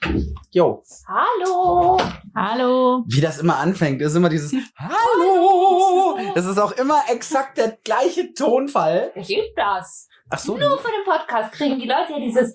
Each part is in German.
Jo. Hallo. Hallo. Wie das immer anfängt, ist immer dieses Hallo. Das ist auch immer exakt der gleiche Tonfall. Wer gibt das? Ach so. Nur für den Podcast kriegen die Leute ja dieses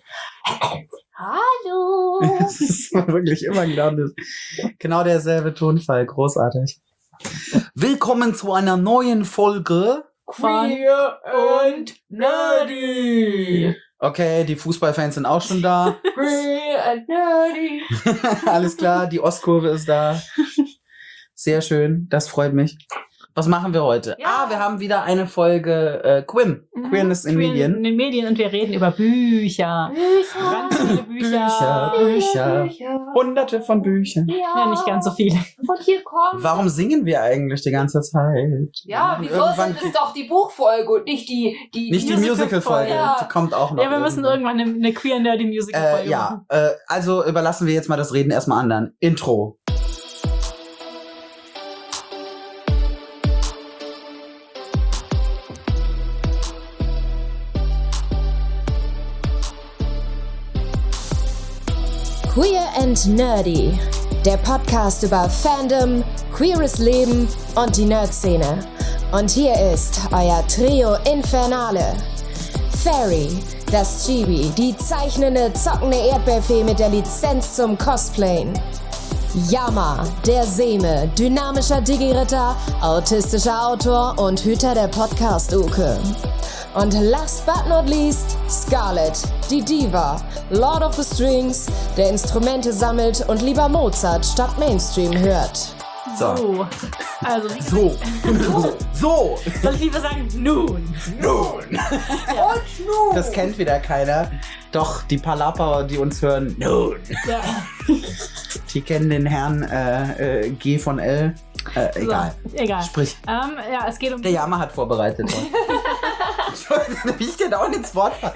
Hallo. Das ist wirklich immer genau derselbe Tonfall. Großartig. Willkommen zu einer neuen Folge Queer and Nerdy. Okay, die Fußballfans sind auch schon da. Queer and Nerdy. Alles klar, die Ostkurve ist da. Sehr schön, das freut mich. Was machen wir heute? Ja. Wir haben wieder eine Folge Quim. Queerness in Medien. In den Medien und wir reden über Bücher. Ganz viele Bücher. Bücher. Hunderte von Büchern. Ja, nicht ganz so viele. Und hier kommt. Warum singen wir eigentlich die ganze Zeit? Ja, wieso sind es doch die Buchfolge und nicht die Nicht die Musical-Folge, Ja. die kommt auch noch. Ja, wir müssen irgendwann eine Queer Nerdy Musical-Folge machen. Also überlassen wir jetzt mal das Reden erstmal anderen. Intro. Queer and Nerdy, der Podcast über Fandom, queeres Leben und die Nerd-Szene. Und hier ist euer Trio Infernale. Fairy, das Chibi, die zeichnende, zockende Erdbeerfee mit der Lizenz zum Cosplayen. Yama, der Seme, dynamischer Digi-Ritter, autistischer Autor und Hüter der Podcast-Uke. Und last but not least, Scarlett, die Diva, Lord of the Strings, der Instrumente sammelt und lieber Mozart statt Mainstream hört. So. Also, So. soll ich lieber sagen, nun. Nun. Das kennt wieder keiner. Doch, die Palapa, die uns hören, nun. Ja. Die kennen den Herrn G von L. Egal. So, egal. Sprich. Ja, es geht um... Der Yama hat vorbereitet. Ich dir da auch ins Wort fallen.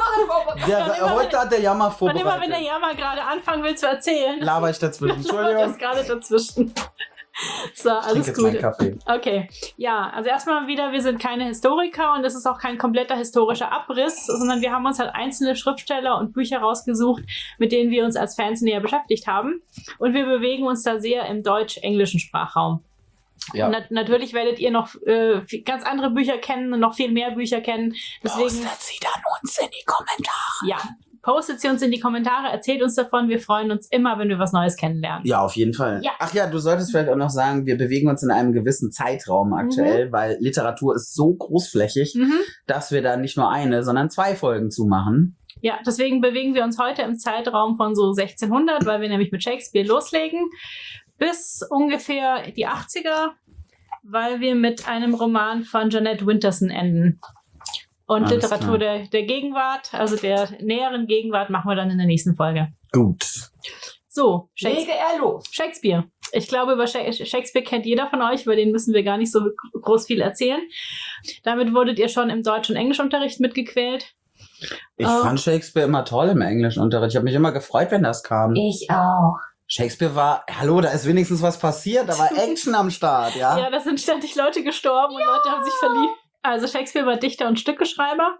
Heute hat der Yama Und vorbereitet. immer, wenn der Yama gerade anfangen will zu erzählen, Laber ich dazwischen. labert Entschuldigung. das gerade dazwischen. So, Ich trinke alles jetzt gut. meinen Kaffee. Okay, ja, also erstmal wieder, wir sind keine Historiker und es ist auch kein kompletter historischer Abriss, sondern wir haben uns halt einzelne Schriftsteller und Bücher rausgesucht, mit denen wir uns als Fans näher beschäftigt haben. Und wir bewegen uns da sehr im deutsch-englischen Sprachraum. Ja. Und natürlich werdet ihr noch ganz andere Bücher kennen und noch viel mehr Bücher kennen. Deswegen, sie dann uns in die Kommentare. ja, postet sie uns in die Kommentare, erzählt uns davon. Wir freuen uns immer, wenn wir was Neues kennenlernen. Ja, auf jeden Fall. Ja. Ach ja, du solltest vielleicht auch noch sagen, wir bewegen uns in einem gewissen Zeitraum aktuell, weil Literatur ist so großflächig, dass wir da nicht nur eine, sondern 2 Folgen zu machen. Ja, deswegen bewegen wir uns heute im Zeitraum von so 1600, weil wir nämlich mit Shakespeare loslegen, bis ungefähr die 80er, weil wir mit einem Roman von Jeanette Winterson enden. Und Alles Literatur klar. der Gegenwart, also der näheren Gegenwart, machen wir dann in der nächsten Folge. Gut. So, Lege er los. Shakespeare. Ich glaube, über Shakespeare kennt jeder von euch, über den müssen wir gar nicht so groß viel erzählen. Damit wurdet ihr schon im Deutsch- und Englischunterricht mitgequält. Ich fand Shakespeare immer toll im Englischunterricht. Ich habe mich immer gefreut, wenn das kam. Ich auch. Shakespeare war, hallo, da ist wenigstens was passiert, da war Action am Start, ja? Ja, da sind ständig Leute gestorben und Leute haben sich verliebt. Also Shakespeare war Dichter und Stückeschreiber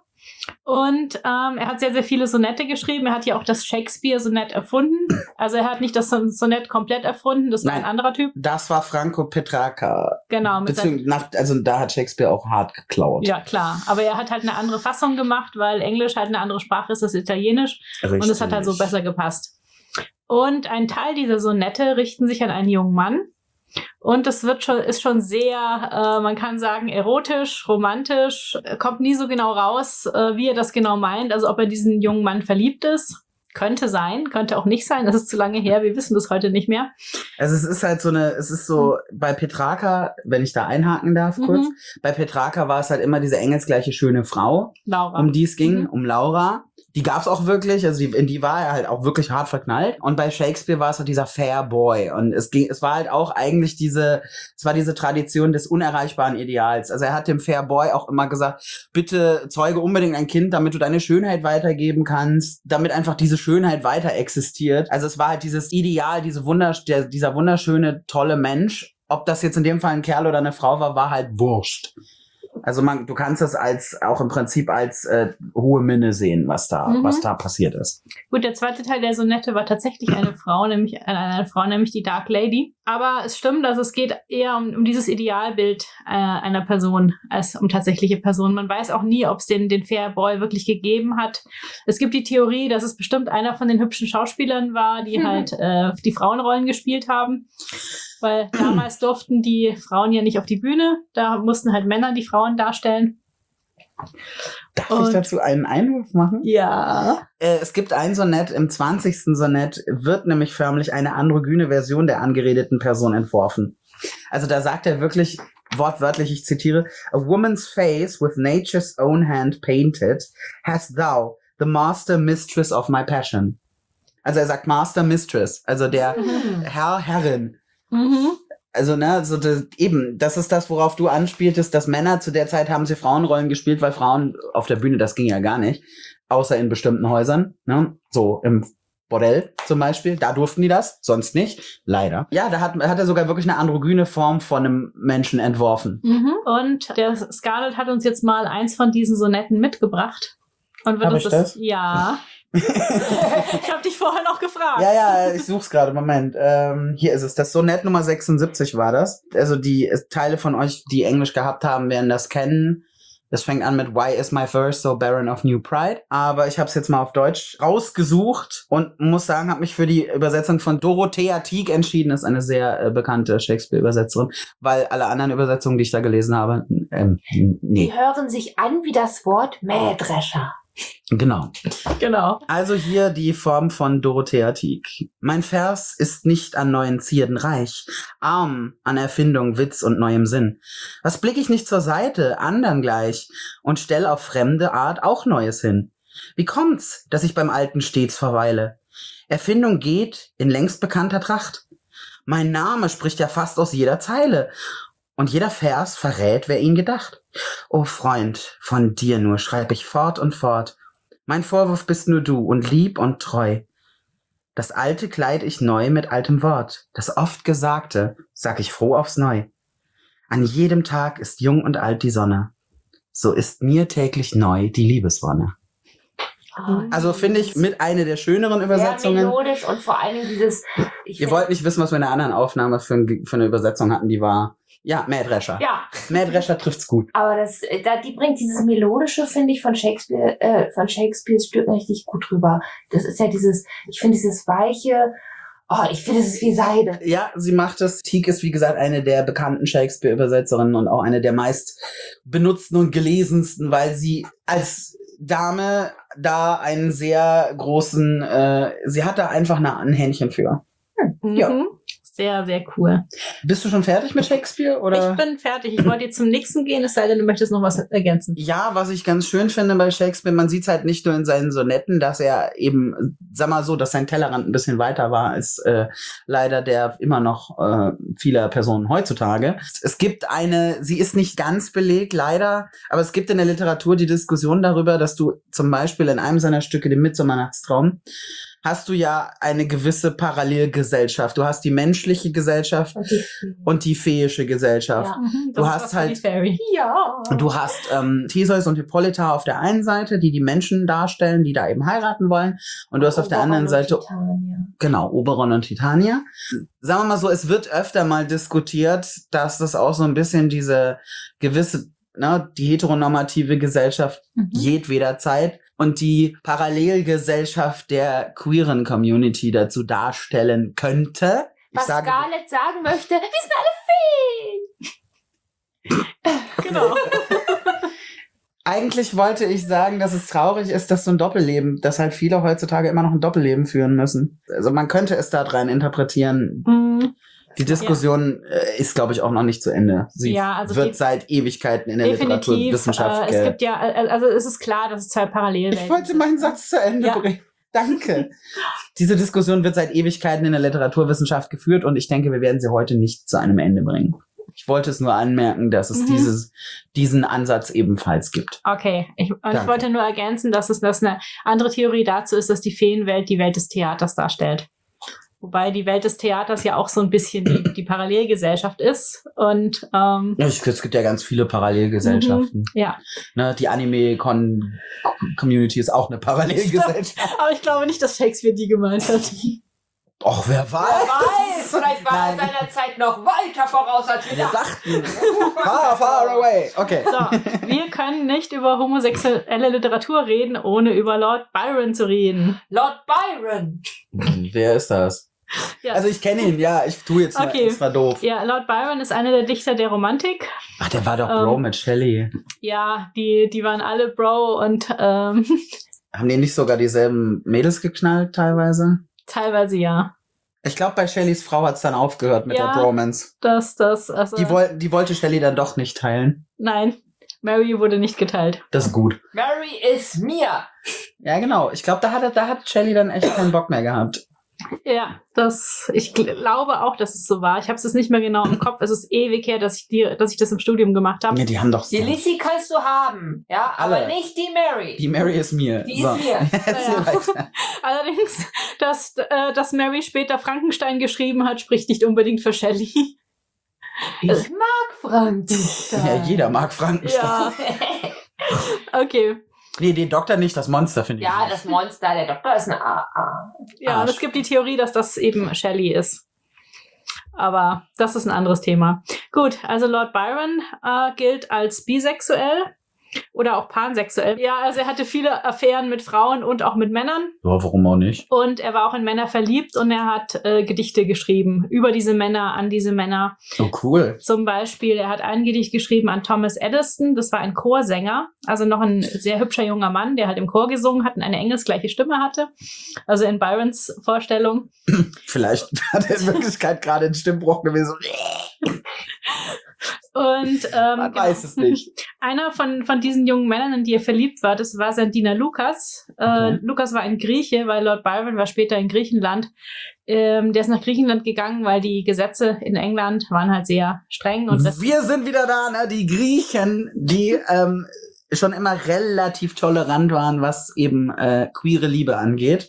und er hat sehr, sehr viele Sonette geschrieben. Er hat ja auch das Shakespeare-Sonett erfunden. Also er hat nicht das Sonett komplett erfunden, das war Nein. ein anderer Typ. Das war Franco Petrarca. Genau. Mit Also da hat Shakespeare auch hart geklaut. ja, klar. Aber er hat halt eine andere Fassung gemacht, weil Englisch halt eine andere Sprache ist als Italienisch. Richtig. Und es hat halt so besser gepasst. Und ein Teil dieser Sonette richten sich an einen jungen Mann. Und es ist schon sehr, man kann sagen, erotisch, romantisch. Kommt nie so genau raus, wie er das genau meint. Also ob er diesen jungen Mann verliebt ist. Könnte sein, könnte auch nicht sein. Das ist zu lange her, wir wissen das heute nicht mehr. Also es ist halt bei Petrarca, wenn ich da einhaken darf kurz, bei Petrarca war es halt immer diese engelsgleiche schöne Frau, Laura. um die es ging, um Laura. Die gab's auch wirklich, also in die war er halt auch wirklich hart verknallt. Und bei Shakespeare war es halt dieser Fair Boy. Und es war halt auch eigentlich diese Tradition des unerreichbaren Ideals. Also er hat dem Fair Boy auch immer gesagt, bitte zeuge unbedingt ein Kind, damit du deine Schönheit weitergeben kannst, damit einfach diese Schönheit weiter existiert. Also es war halt dieses Ideal, dieser wunderschöne, tolle Mensch. Ob das jetzt in dem Fall ein Kerl oder eine Frau war halt wurscht. Also du kannst es auch im Prinzip als hohe Minne sehen, was da passiert ist. Gut, der zweite Teil der Sonette war tatsächlich eine Frau, nämlich die Dark Lady. Aber es stimmt, dass es geht eher um dieses Idealbild einer Person als um tatsächliche Personen. Man weiß auch nie, ob es den Fair Boy wirklich gegeben hat. Es gibt die Theorie, dass es bestimmt einer von den hübschen Schauspielern war, die halt die Frauenrollen gespielt haben. Weil damals durften die Frauen ja nicht auf die Bühne. Da mussten halt Männer die Frauen darstellen. Darf ich dazu einen Einwurf machen? Ja. Es gibt ein Sonett, im 20. Sonett wird nämlich förmlich eine androgyne Version der angeredeten Person entworfen. Also da sagt er wirklich wortwörtlich, ich zitiere, "A woman's face with nature's own hand painted, hast thou, the master mistress of my passion." Also er sagt Master Mistress, also der Herr, Herrin. Also, das ist das, worauf du anspieltest, dass Männer zu der Zeit haben sie Frauenrollen gespielt, weil Frauen auf der Bühne, das ging ja gar nicht. Außer in bestimmten Häusern, ne? So im Bordell zum Beispiel, da durften die das, sonst nicht, leider. Ja, da hat er sogar wirklich eine androgyne Form von einem Menschen entworfen. Und der Scarlett hat uns jetzt mal eins von diesen Sonetten mitgebracht. Und wird uns das? Ja. Ich habe dich vorher noch gefragt. Ja, ich such's gerade. Moment. Hier ist es. Das Sonett Nummer 76 war das. Also die Teile von euch, die Englisch gehabt haben, werden das kennen. Das fängt an mit "Why is my verse so barren of new pride?" Aber ich habe es jetzt mal auf Deutsch rausgesucht und muss sagen, habe mich für die Übersetzung von Dorothea Tieck entschieden. Ist eine sehr bekannte Shakespeare-Übersetzerin, weil alle anderen Übersetzungen, die ich da gelesen habe, nee. Die hören sich an wie das Wort Mähdrescher. Genau. Also hier die Form von Dorothea Tieck. Mein Vers ist nicht an neuen Zierden reich, arm an Erfindung, Witz und neuem Sinn. Was blick ich nicht zur Seite, andern gleich, und stell auf fremde Art auch Neues hin? Wie kommt's, dass ich beim Alten stets verweile? Erfindung geht in längst bekannter Tracht. Mein Name spricht ja fast aus jeder Zeile, und jeder Vers verrät, wer ihn gedacht. O Freund, von dir nur schreib ich fort und fort. Mein Vorwurf bist nur du und lieb und treu. Das Alte kleid ich neu mit altem Wort. Das oft Gesagte sag ich froh aufs Neu. An jedem Tag ist jung und alt die Sonne. So ist mir täglich neu die Liebeswonne. Also finde ich mit einer der schöneren Übersetzungen. Sehr melodisch und vor allen Dingen dieses... Ihr wollt nicht wissen, was wir in einer anderen Aufnahme für eine Übersetzung hatten, die war... Ja, Mähdrescher. Ja. Mähdrescher trifft's gut. Aber die bringt dieses Melodische, finde ich, von Shakespeares Stücken richtig gut rüber. Das ist ja ich finde dieses weiche, ich finde, es ist wie Seide. Ja, sie macht es. Tieck ist, wie gesagt, eine der bekannten Shakespeare-Übersetzerinnen und auch eine der meist benutzten und gelesensten, weil sie als Dame da einen sehr großen, sie hat da einfach ein Händchen für. Ja. Sehr, sehr cool. Bist du schon fertig mit Shakespeare? Oder? Ich bin fertig. Ich wollte jetzt zum nächsten gehen, es sei denn, du möchtest noch was ergänzen. Ja, was ich ganz schön finde bei Shakespeare, man sieht es halt nicht nur in seinen Sonetten, dass er eben, sag mal so, dass sein Tellerrand ein bisschen weiter war als leider der immer noch vieler Personen heutzutage. Es gibt sie ist nicht ganz belegt, leider, aber es gibt in der Literatur die Diskussion darüber, dass du zum Beispiel in einem seiner Stücke, dem Midsommernachtstraum, hast du ja eine gewisse Parallelgesellschaft. Du hast die menschliche Gesellschaft und die feeische Gesellschaft. Ja. Du hast halt, Ja. du hast Theseus und Hippolyta auf der einen Seite, die Menschen darstellen, die da eben heiraten wollen. Und du hast auf der anderen Seite, genau, Oberon und Titania. Sagen wir mal so, es wird öfter mal diskutiert, dass das auch so ein bisschen diese gewisse, die heteronormative Gesellschaft jedweder Zeit und die Parallelgesellschaft der queeren Community dazu darstellen könnte. Was Scarlett sagen möchte, wir sind alle Feen. Genau. Eigentlich wollte ich sagen, dass es traurig ist, dass so ein Doppelleben, dass halt viele heutzutage immer noch ein Doppelleben führen müssen. Also man könnte es da rein interpretieren. Die Diskussion ist, glaube ich, auch noch nicht zu Ende. Sie wird seit Ewigkeiten in der Literaturwissenschaft. Es gibt ja, also es ist klar, dass es zwei Parallelwelten. Ich wollte meinen Satz zu Ende bringen. Danke. Diese Diskussion wird seit Ewigkeiten in der Literaturwissenschaft geführt und ich denke, wir werden sie heute nicht zu einem Ende bringen. Ich wollte es nur anmerken, dass es diesen Ansatz ebenfalls gibt. Okay, ich wollte nur ergänzen, dass eine andere Theorie dazu ist, dass die Feenwelt die Welt des Theaters darstellt. Wobei die Welt des Theaters ja auch so ein bisschen die Parallelgesellschaft ist. Und Ja, es gibt ja ganz viele Parallelgesellschaften. ja. Ne, die Anime-Community ist auch eine Parallelgesellschaft. Aber ich glaube nicht, dass Shakespeare die gemeint hat. Och, wer Wer weiß? weiß, vielleicht war er Nein. seiner Zeit noch weiter voraus als wir Wir dachten. dachten. Far away. Okay. So, wir können nicht über homosexuelle Literatur reden, ohne über Lord Byron zu reden. Lord Byron. Wer ist das? Ja. Also ich kenne ihn, ja. Ich tue jetzt Okay. das war doof. Ja, Lord Byron ist einer der Dichter der Romantik. Ach, der war doch Bro mit Shelley. Ja, die waren alle Bro und Haben die nicht sogar dieselben Mädels geknallt teilweise? teilweise ja. Ich glaube, bei Shelleys Frau hat es dann aufgehört mit Ja. der Bromance. Also, Die wollte Shelley dann doch nicht teilen. nein, Mary wurde nicht geteilt. Das ist gut. Mary is mir. Ja, genau. Ich glaube, da hat Shelley dann echt keinen Bock mehr gehabt. Ja, ich glaube auch, dass es so war. Ich habe es jetzt nicht mehr genau im Kopf. Es ist ewig her, dass ich das im Studium gemacht habe. Ja, die haben doch Die Lizzie kannst du haben, ja, Alle. aber nicht die Mary. Die Mary ist mir. Die ist mir. Erzähl Ja. weiter. Allerdings, dass Mary später Frankenstein geschrieben hat, spricht nicht unbedingt für Shelley. Ich mag Frankenstein. Ja, jeder mag Frankenstein. Ja, okay. Nee, den Doktor nicht, das Monster finde ich. Ja, nicht. das Monster, der Doktor ist eine AA. Ja, und es gibt die Theorie, dass das eben Shelley ist. Aber das ist ein anderes Thema. Gut, also Lord Byron gilt als bisexuell oder auch pansexuell. Ja, also er hatte viele Affären mit Frauen und auch mit Männern. Ja, warum auch nicht? Und er war auch in Männer verliebt und er hat Gedichte geschrieben über diese Männer, an diese Männer. Oh, cool. Zum Beispiel, er hat ein Gedicht geschrieben an Thomas Edison. Das war ein Chorsänger, also noch ein sehr hübscher junger Mann, der halt im Chor gesungen hat und eine engelsgleiche Stimme hatte. Also in Byrons Vorstellung. Vielleicht hat er in Wirklichkeit gerade einen Stimmbruch gewesen. Und Man weiß es nicht. Einer von diesen jungen Männern, in die er verliebt war, das war sein Diener Lukas. Okay. Lukas war ein Grieche, weil Lord Byron war später in Griechenland. Der ist nach Griechenland gegangen, weil die Gesetze in England waren halt sehr streng. Und Wir sind wieder da, ne? Die Griechen, die schon immer relativ tolerant waren, was eben queere Liebe angeht.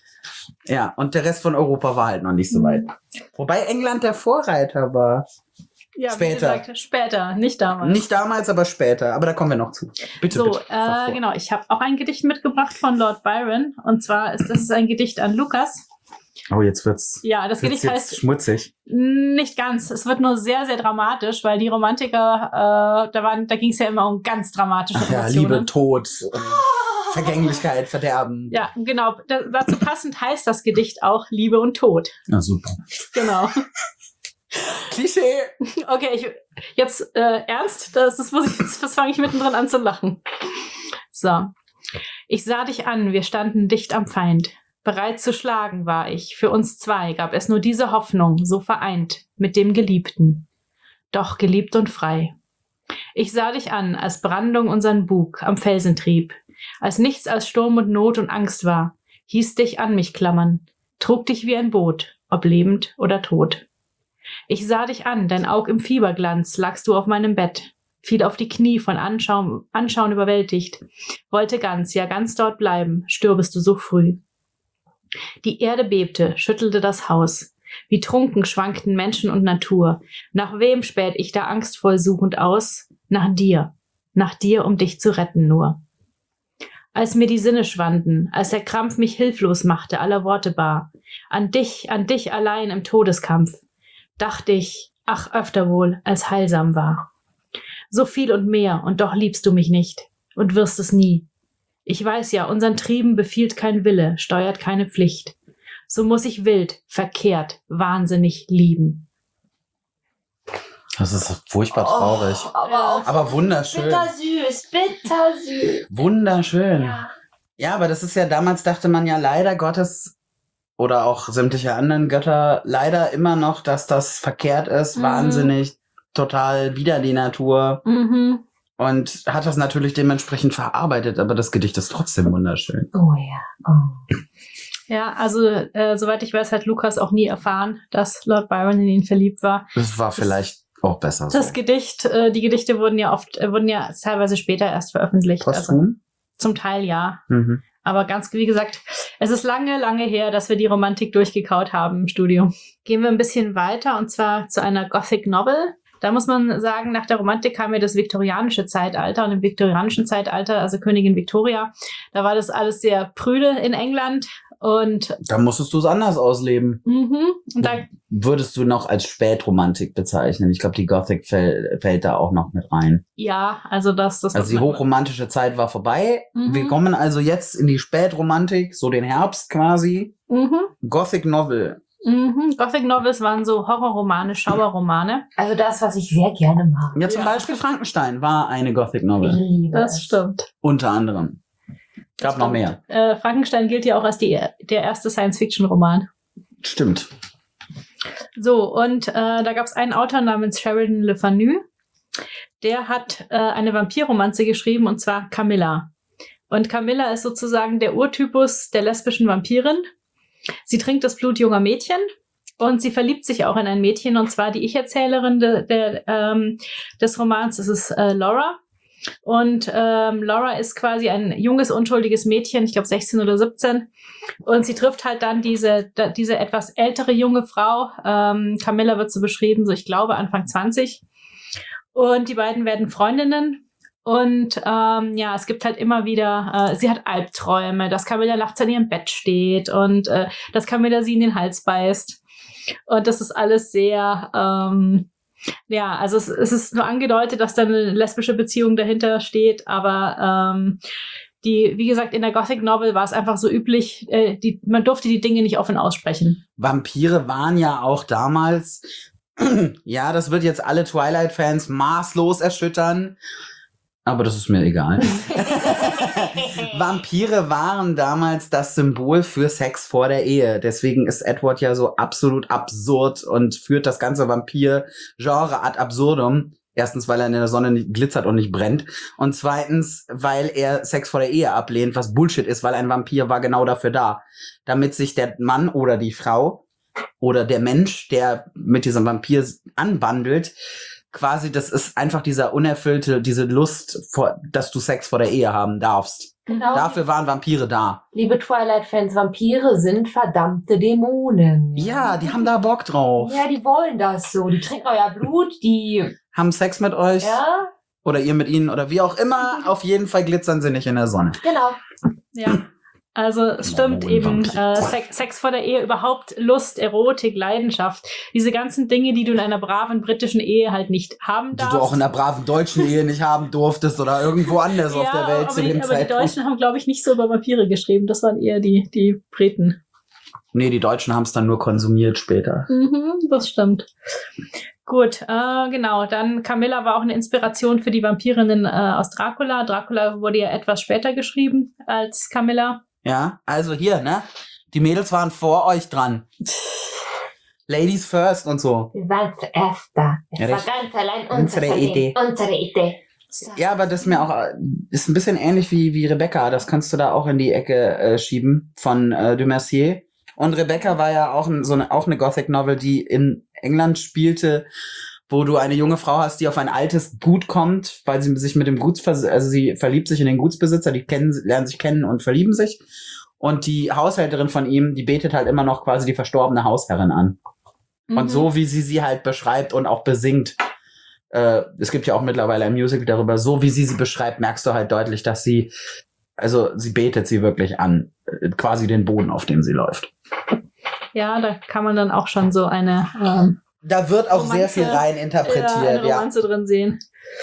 Ja, und der Rest von Europa war halt noch nicht so weit. Wobei England der Vorreiter war. ja, später. Wie gesagt, später, nicht damals. Nicht damals, aber später. Aber da kommen wir noch zu. Bitte, So, bitte. fahr vor. genau. Ich habe auch ein Gedicht mitgebracht von Lord Byron. Und zwar ist das ein Gedicht an Lukas. Oh, jetzt wird's, Ja, das Gedicht jetzt heißt schmutzig. nicht ganz. Es wird nur sehr, sehr dramatisch, weil die Romantiker, da ging es ja immer um ganz dramatische Ach ja, Emotionen. Liebe, Tod, Vergänglichkeit, Verderben. Ja, genau. Dazu passend heißt das Gedicht auch Liebe und Tod. Na super. Genau. Klischee. Okay, jetzt ernst, das fange ich mittendrin an zu lachen. So. Ich sah dich an, wir standen dicht am Feind. Bereit zu schlagen war ich. Für uns zwei gab es nur diese Hoffnung, so vereint mit dem Geliebten. Doch geliebt und frei. Ich sah dich an, als Brandung unseren Bug am Felsen trieb. Als nichts als Sturm und Not und Angst war, hieß dich an mich klammern, trug dich wie ein Boot, ob lebend oder tot. Ich sah dich an, dein Aug im Fieberglanz, lagst du auf meinem Bett, fiel auf die Knie von Anschauen überwältigt, wollte ganz, ja ganz dort bleiben, stürbest du so früh. Die Erde bebte, schüttelte das Haus, wie trunken schwankten Menschen und Natur. Nach wem späht ich da angstvoll suchend aus? Nach dir, um dich zu retten nur. Als mir die Sinne schwanden, als der Krampf mich hilflos machte, aller Worte bar, an dich allein im Todeskampf, dachte ich, ach öfter wohl, als heilsam war. So viel und mehr, und doch liebst du mich nicht, und wirst es nie. Ich weiß ja, unseren Trieben befiehlt kein Wille, steuert keine Pflicht. So muss ich wild, verkehrt, wahnsinnig lieben. Das ist furchtbar traurig. Aber wunderschön. Bittersüß, bittersüß. Wunderschön. Ja. Ja, aber das ist ja, damals dachte man ja leider Gottes oder auch sämtliche anderen Götter leider immer noch, dass das verkehrt ist, wahnsinnig, total wider die Natur Mhm. und hat das natürlich dementsprechend verarbeitet, aber das Gedicht ist trotzdem wunderschön. Oh ja. Oh. Ja, also soweit ich weiß, hat Lukas auch nie erfahren, dass Lord Byron in ihn verliebt war. Das war vielleicht auch besser so. Das Gedicht, die Gedichte wurden ja teilweise später erst veröffentlicht. Also, Posthum? zum Teil ja. Mhm. Aber wie gesagt, es ist lange, lange her, dass wir die Romantik durchgekaut haben im Studio. Gehen wir ein bisschen weiter und zwar zu einer Gothic Novel. Da muss man sagen, nach der Romantik kam ja das viktorianische Zeitalter und im viktorianischen Zeitalter, also Königin Victoria, da war das alles sehr prüde in England und Da musstest du es anders ausleben. und da Würdest du noch als Spätromantik bezeichnen? Ich glaube, die Gothic fällt da auch noch mit rein. ja, also das Also die hochromantische Zeit war vorbei. Wir kommen also jetzt in die Spätromantik, so den Herbst quasi. Gothic Novel. Gothic Novels waren so Horrorromane, Schauerromane. Also das, was ich sehr gerne mag. Ja, zum Beispiel Frankenstein war eine Gothic Ich Novel. liebe Das es. stimmt. Unter anderem. Gab noch mehr. Frankenstein gilt ja auch als der erste Science-Fiction-Roman. Stimmt. So, und da gab es einen Autor namens Sheridan Le Fanu. Der hat eine Vampirromanze geschrieben, und zwar Camilla. Und Camilla ist sozusagen der Urtypus der lesbischen Vampirin. Sie trinkt das Blut junger Mädchen und sie verliebt sich auch in ein Mädchen, und zwar die Ich-Erzählerin des Romans. Das ist Laura. Und Laura ist quasi ein junges, unschuldiges Mädchen, ich glaube 16 oder 17. Und sie trifft halt dann diese etwas ältere junge Frau. Camilla wird so beschrieben, so ich glaube Anfang 20. Und die beiden werden Freundinnen. Und es gibt halt immer wieder, sie hat Albträume, dass Camilla nachts an ihrem Bett steht und dass Camilla sie in den Hals beißt. Und das ist alles sehr, also es ist nur angedeutet, dass da eine lesbische Beziehung dahinter steht, aber wie gesagt, in der Gothic Novel war es einfach so üblich, man durfte die Dinge nicht offen aussprechen. Vampire waren ja auch damals, ja, das wird jetzt alle Twilight-Fans maßlos erschüttern. Aber das ist mir egal. Vampire waren damals das Symbol für Sex vor der Ehe. Deswegen ist Edward ja so absolut absurd und führt das ganze Vampir-Genre ad absurdum. Erstens, weil er in der Sonne nicht glitzert und nicht brennt. Und zweitens, weil er Sex vor der Ehe ablehnt, was Bullshit ist, weil ein Vampir war genau dafür da. Damit sich der Mann oder die Frau oder der Mensch, der mit diesem Vampir anbandelt, quasi, das ist einfach diese Lust, dass du Sex vor der Ehe haben darfst. Genau. Dafür waren Vampire da. Liebe Twilight-Fans, Vampire sind verdammte Dämonen. Ja, die haben da Bock drauf. Ja, die wollen das so. Die trinken euer Blut, die... Haben Sex mit euch. Ja, Oder ihr mit ihnen oder wie auch immer. Auf jeden Fall glitzern sie nicht in der Sonne. genau. Ja. Also es stimmt eben, Sex vor der Ehe, überhaupt Lust, Erotik, Leidenschaft, diese ganzen Dinge, die du in einer braven britischen Ehe halt nicht haben Die darfst. du auch in einer braven deutschen Ehe nicht haben durftest oder irgendwo anders auf der Welt zu dem aber die Zeitpunkt. Deutschen haben, glaube ich, nicht so über Vampire geschrieben, das waren eher die Briten. Nee, die Deutschen haben es dann nur konsumiert später. Das stimmt. Gut, genau. Dann Camilla war auch eine Inspiration für die Vampirinnen aus Dracula. Dracula wurde ja etwas später geschrieben als Camilla. Ja, also hier, ne? Die Mädels waren vor euch dran. Ladies first und so. Wir waren zuerst da. Es Ja, war richtig. ganz allein Unsere Idee. Unsere Idee. Ja, aber das ist mir auch, ist ein bisschen ähnlich wie Rebecca. Das kannst du da auch in die Ecke schieben von de Mercier. Und Rebecca war ja auch auch eine Gothic Novel, die in England spielte, wo du eine junge Frau hast, die auf ein altes Gut kommt, weil sie sich mit dem sie verliebt sich in den Gutsbesitzer, lernen sich kennen und verlieben sich. Und die Haushälterin von ihm, die betet halt immer noch quasi die verstorbene Hausherrin an. Und so, wie sie halt beschreibt und auch besingt, es gibt ja auch mittlerweile ein Musical darüber, so wie sie beschreibt, merkst du halt deutlich, dass sie betet sie wirklich an, quasi den Boden, auf dem sie läuft. Ja, da kann man dann auch schon so eine Da wird auch Romanze, sehr viel rein interpretiert, eine Romanze drin sehen.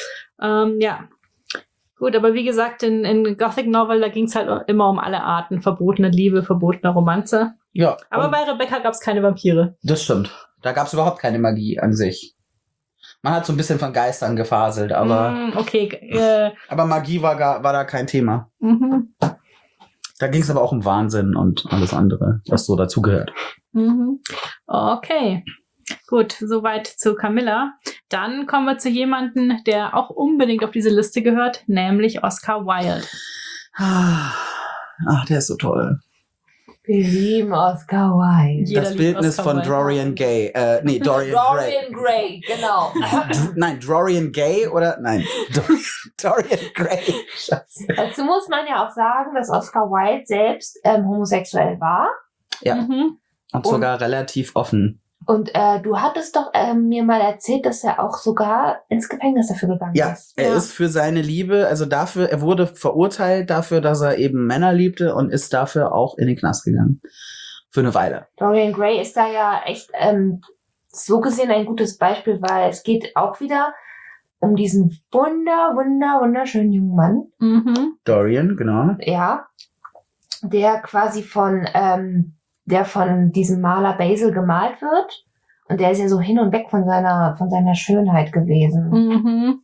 Ja. Gut, aber wie gesagt, in Gothic Novel, da ging es halt immer um alle Arten. Verbotene Liebe, verbotene Romanze. Ja. Aber bei Rebecca gab es keine Vampire. Das stimmt. Da gab es überhaupt keine Magie an sich. Man hat so ein bisschen von Geistern gefaselt, aber Okay. aber Magie war da kein Thema. Da ging es aber auch um Wahnsinn und alles andere, was so dazugehört. Okay. Gut, soweit zu Camilla. Dann kommen wir zu jemandem, der auch unbedingt auf diese Liste gehört, nämlich Oscar Wilde. Ach, der ist so toll. Wir lieben Oscar Wilde. Jeder Das liebt Bildnis Oscar von Wilde. Dorian Gray. Dorian Dorian Gray, genau. Nein, Dorian Gay oder? Nein, Dorian Gray. Scheiße. Dazu muss man ja auch sagen, dass Oscar Wilde selbst homosexuell war. Ja. Mhm. Und sogar relativ offen. Und du hattest doch mir mal erzählt, dass er auch sogar ins Gefängnis dafür gegangen Ja, ist. er ist für seine Liebe, also dafür, er wurde verurteilt dafür, dass er eben Männer liebte und ist dafür auch in den Knast gegangen. Für eine Weile. Dorian Gray ist da ja echt so gesehen ein gutes Beispiel, weil es geht auch wieder um diesen wunderschönen jungen Mann, Mhm. Dorian, genau. ja, der quasi von diesem Maler Basil gemalt wird. Und der ist ja so hin und weg von seiner Schönheit gewesen. Mhm.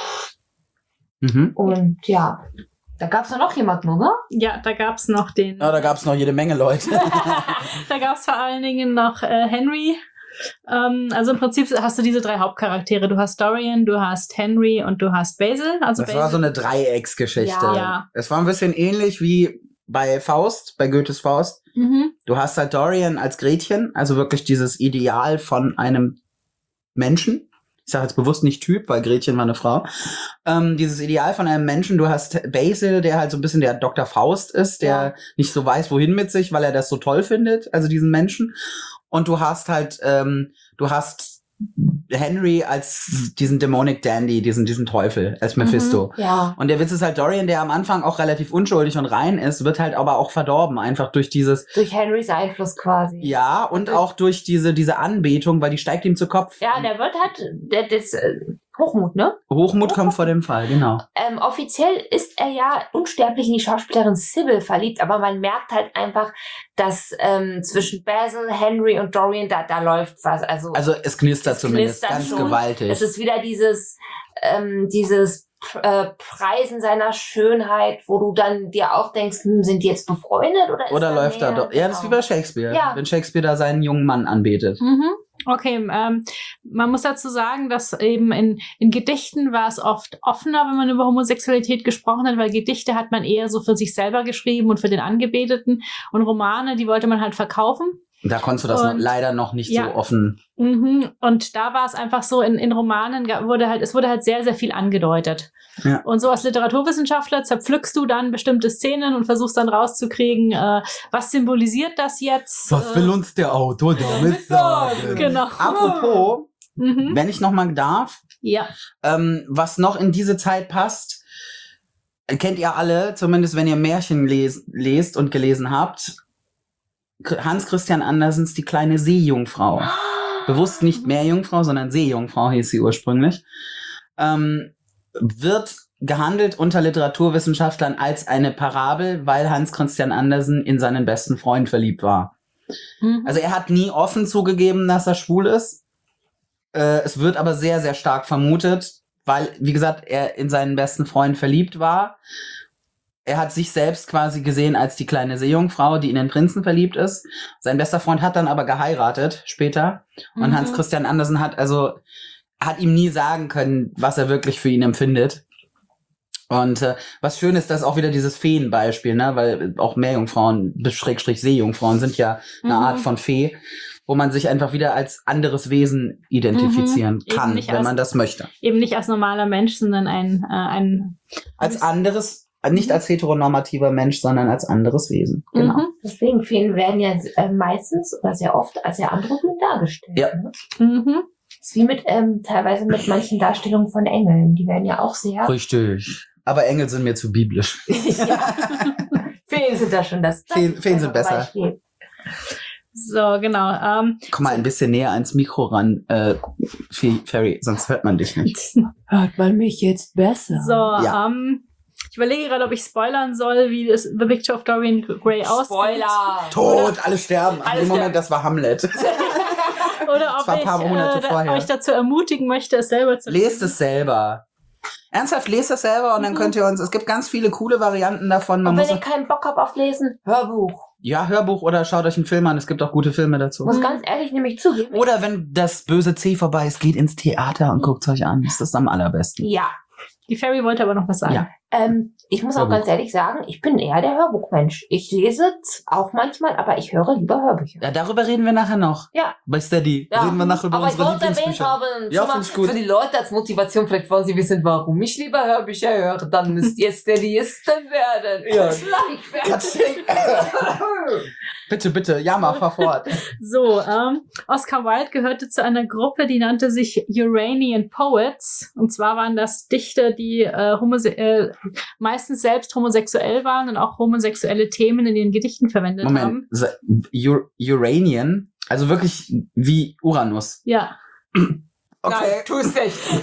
Mhm. Und ja, da gab's doch noch jemanden, oder? Ja, da gab's noch den. Ja, da gab es noch jede Menge Leute. Da gab's vor allen Dingen noch Henry. Also im Prinzip hast du diese 3 Hauptcharaktere. Du hast Dorian, du hast Henry und du hast Basil. Also Das Basil. war so eine Dreiecksgeschichte. Ja. Es war ein bisschen ähnlich wie bei Faust, bei Goethes Faust. Mhm. Du hast halt Dorian als Gretchen, also wirklich dieses Ideal von einem Menschen. Ich sage jetzt bewusst nicht Typ, weil Gretchen war eine Frau. Dieses Ideal von einem Menschen. Du hast Basil, der halt so ein bisschen der Dr. Faust ist, der nicht so weiß, wohin mit sich, weil er das so toll findet, also diesen Menschen. Und du hast halt, du hast Henry als diesen Demonic Dandy, diesen Teufel, als Mephisto. Ja. Und der Witz ist halt, Dorian, der am Anfang auch relativ unschuldig und rein ist, wird halt aber auch verdorben, einfach durch dieses, Durch Henrys Einfluss quasi. ja, und auch durch diese Anbetung, weil die steigt ihm zu Kopf. Ja, der wird halt, das Hochmut, ne? Hochmut kommt vor dem Fall, genau. Offiziell ist er ja unsterblich in die Schauspielerin Sybil verliebt, aber man merkt halt einfach, dass zwischen Basil, Henry und Dorian da läuft was. Also Es knistert Es zumindest knistert ganz schon. gewaltig. es ist wieder dieses Preisen seiner Schönheit, wo du dann dir auch denkst, sind die jetzt befreundet oder ist Oder da läuft da mehr? doch. Ja, das ist wie bei Shakespeare. Ja. Wenn Shakespeare da seinen jungen Mann anbetet. Mhm. Okay, man muss dazu sagen, dass eben in Gedichten war es oft offener, wenn man über Homosexualität gesprochen hat, weil Gedichte hat man eher so für sich selber geschrieben und für den Angebeteten und Romane, die wollte man halt verkaufen. Da konntest du das leider noch nicht Ja. so offen. Mhm. Und da war es einfach so, in Romanen wurde halt sehr, sehr viel angedeutet. Ja. Und so als Literaturwissenschaftler zerpflückst du dann bestimmte Szenen und versuchst dann rauszukriegen, was symbolisiert das jetzt? uns der Autor damit sagen? Genau. Apropos, Mhm. wenn ich noch mal darf, Ja. was noch in diese Zeit passt, kennt ihr alle, zumindest wenn ihr Märchen lest und gelesen habt, Hans Christian Andersens Die kleine Seejungfrau. Bewusst nicht Meerjungfrau, sondern Seejungfrau hieß sie ursprünglich. Wird gehandelt unter Literaturwissenschaftlern als eine Parabel, weil Hans Christian Andersen in seinen besten Freund verliebt war. Mhm. Also er hat nie offen zugegeben, dass er schwul ist. Es wird aber sehr, sehr stark vermutet, weil, wie gesagt, er in seinen besten Freund verliebt war. Er hat sich selbst quasi gesehen als die kleine Seejungfrau, die in den Prinzen verliebt ist. Sein bester Freund hat dann aber geheiratet später. Und Mhm. Hans Christian Andersen hat ihm nie sagen können, was er wirklich für ihn empfindet. Und was schön ist, dass auch wieder dieses Feenbeispiel, ne, weil auch Meerjungfrauen, Schrägstrich Seejungfrauen sind ja eine Mhm. Art von Fee, wo man sich einfach wieder als anderes Wesen identifizieren Eben kann, nicht wenn als- man das möchte. Eben nicht als normaler Mensch, sondern Als anderes, nicht als heteronormativer Mensch, sondern als anderes Wesen. Genau. Mhm. Deswegen Feen werden ja meistens oder sehr oft als sehr androgyn dargestellt. Ja. Ne? Mhm. Das ist wie teilweise mit manchen Darstellungen von Engeln. Die werden ja auch sehr. Richtig. Aber Engel sind mir zu biblisch. Ja. Feen sind da schon das. Feen sind besser. Beispiel. So, genau. Komm mal ein bisschen näher ans Mikro ran, Ferry, sonst hört man dich nicht. Hört man mich jetzt besser? So, Ja. ich überlege gerade, ob ich spoilern soll, wie das The Picture of Dorian Gray aussieht. Spoiler! Tot, alle sterben. Alle Im Moment, sterben. das war Hamlet. Oder ob war ein paar Monate vorher. euch dazu ermutigen möchte, es selber zu Lest es selber. Ernsthaft, lest es selber und dann könnt ihr uns, es gibt ganz viele coole Varianten davon. Man Und wenn muss, ihr keinen Bock habt auf Lesen, Hörbuch. ja, Hörbuch oder schaut euch einen Film an, es gibt auch gute Filme dazu. Muss ganz ehrlich nämlich zugeben. Oder wenn das böse C vorbei ist, geht ins Theater und guckt es euch an. Das ist am allerbesten. Ja. Die Fairy wollte aber noch was sagen. Ja. Ich muss auch Hörbuch. ganz ehrlich sagen, ich bin eher der Hörbuchmensch. Ich lese auch manchmal, aber ich höre lieber Hörbücher. Ja, darüber reden wir nachher noch. Ja. Bei Steady. Ja. Reden wir nachher über Aber ich unsere wollte erwähnt Lieblingsbücher. haben, Ja, schon mal find ich gut. für die Leute als Motivation, vielleicht wollen sie wissen, warum ich lieber Hörbücher höre, dann müsst ihr Steadyisten werden. Ja. Schleichwerbung. Bitte, ja, mal, fahr fort. So, Oscar Wilde gehörte zu einer Gruppe, die nannte sich Uranian Poets. Und zwar waren das Dichter, die meistens selbst homosexuell waren und auch homosexuelle Themen in ihren Gedichten verwendet haben. Uranian, also wirklich wie Uranus. Ja. Okay. Nein, tust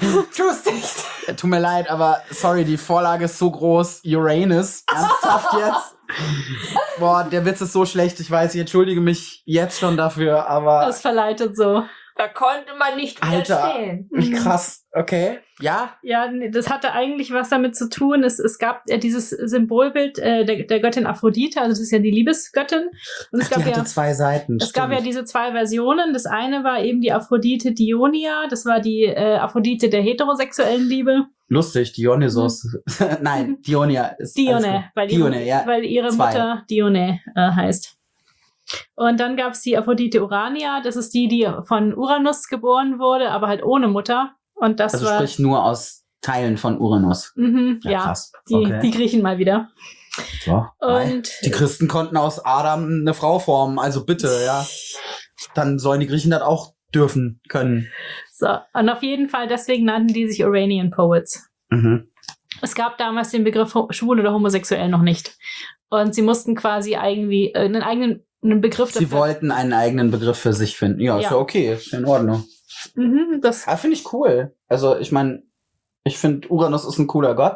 nicht. Tut mir leid, aber sorry, die Vorlage ist so groß. Uranus, ernsthaft jetzt? Boah, der Witz ist so schlecht, ich weiß, ich entschuldige mich jetzt schon dafür, aber... Das verleitet so. Da konnte man nicht Alter, widerstehen. wie krass, okay, ja? Ja, nee, das hatte eigentlich was damit zu tun. Es gab dieses Symbolbild der Göttin Aphrodite, also das ist ja die Liebesgöttin. Und es Ach, die gab hatte zwei Seiten, es gab ja diese zwei Versionen. Das eine war eben die Aphrodite Dionia, das war die Aphrodite der heterosexuellen Liebe. Lustig, Dionysos. Nein, Dionia ist... Dione, weil ihre Zwei. Mutter Dione heißt. Und dann gab es die Aphrodite Urania, das ist die von Uranus geboren wurde, aber halt ohne Mutter. Und das Also war... sprich nur aus Teilen von Uranus. Ja, krass. die Okay. Griechen mal wieder. So, Und die Christen konnten aus Adam eine Frau formen, also bitte, ja. Dann sollen die Griechen das auch dürfen, können. so, und auf jeden Fall, deswegen nannten die sich Uranian Poets. Mhm. Es gab damals den Begriff schwul oder homosexuell noch nicht. Und sie mussten quasi irgendwie einen Begriff Sie wollten einen eigenen Begriff für sich finden. Ja, ist Ja. ja okay, ist in Ordnung. Das Ah, finde ich cool. Also, ich meine, ich finde, Uranus ist ein cooler Gott.